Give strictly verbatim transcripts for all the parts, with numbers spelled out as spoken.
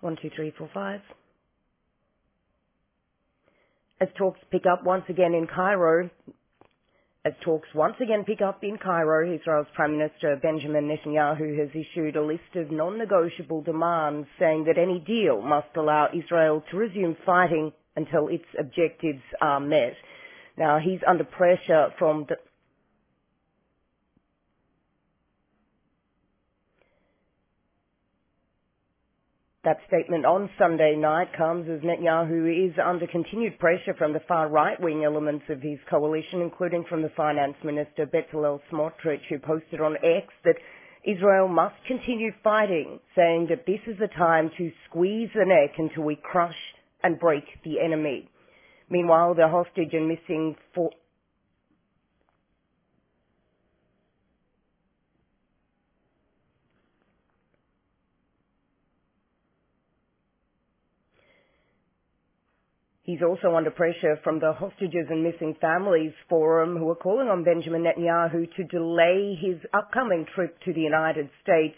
One, two, three, four, five. As talks pick up once again in Cairo, as talks once again pick up in Cairo, Israel's Prime Minister Benjamin Netanyahu has issued a list of non-negotiable demands saying that any deal must allow Israel to resume fighting until its objectives are met. Now, he's under pressure from the That statement on Sunday night comes as Netanyahu is under continued pressure from the far right-wing elements of his coalition, including from the Finance Minister Bezalel Smotrich, who posted on X that Israel must continue fighting, saying that this is the time to squeeze the neck until we crush and break the enemy. Meanwhile, the hostage and missing four He's also under pressure from the Hostages and Missing Families Forum, who are calling on Benjamin Netanyahu to delay his upcoming trip to the United States.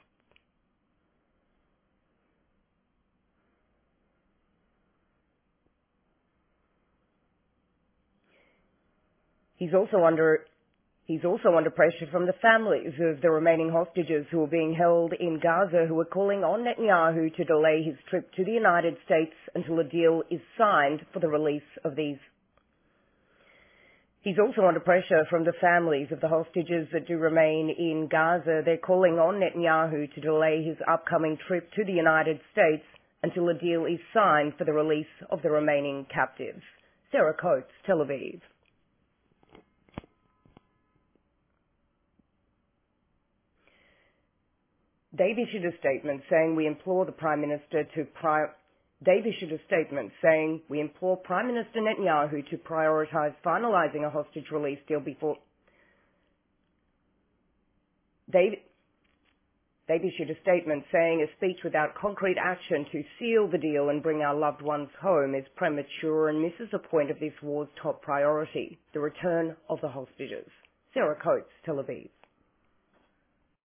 He's also under He's also under pressure from the families of the remaining hostages who are being held in Gaza, who are calling on Netanyahu to delay his trip to the United States until a deal is signed for the release of these. He's also under pressure from the families of the hostages that do remain in Gaza. They're calling on Netanyahu to delay his upcoming trip to the United States until a deal is signed for the release of the remaining captives. Sarah Coates, Tel Aviv. They've issued a statement saying we implore the Prime Minister to pri- They've issued a statement saying we implore Prime Minister Netanyahu to prioritise finalising a hostage release deal before They've They've issued a statement saying a speech without concrete action to seal the deal and bring our loved ones home is premature and misses the point of this war's top priority, the return of the hostages. Sarah Coates, Tel Aviv.